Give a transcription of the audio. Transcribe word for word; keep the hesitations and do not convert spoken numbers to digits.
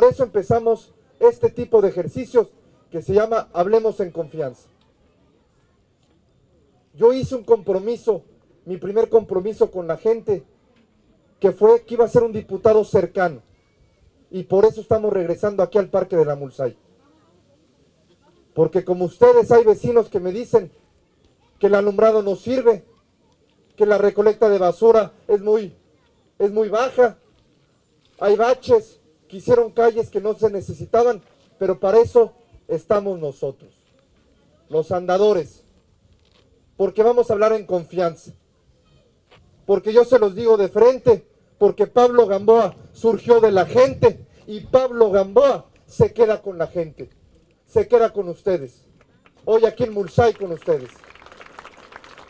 eso empezamos este tipo de ejercicios que se llama Hablemos en Confianza. Yo hice un compromiso, mi primer compromiso con la gente, que fue que iba a ser un diputado cercano. Y por eso estamos regresando aquí al Parque de la Mulsay. Porque como ustedes, hay vecinos que me dicen que el alumbrado no sirve, que la recolecta de basura es muy, es muy baja, hay baches, que hicieron calles que no se necesitaban, pero para eso estamos nosotros, los andadores, porque vamos a hablar en confianza, porque yo se los digo de frente, porque Pablo Gamboa surgió de la gente y Pablo Gamboa se queda con la gente, se queda con ustedes, hoy aquí en Mulsay con ustedes.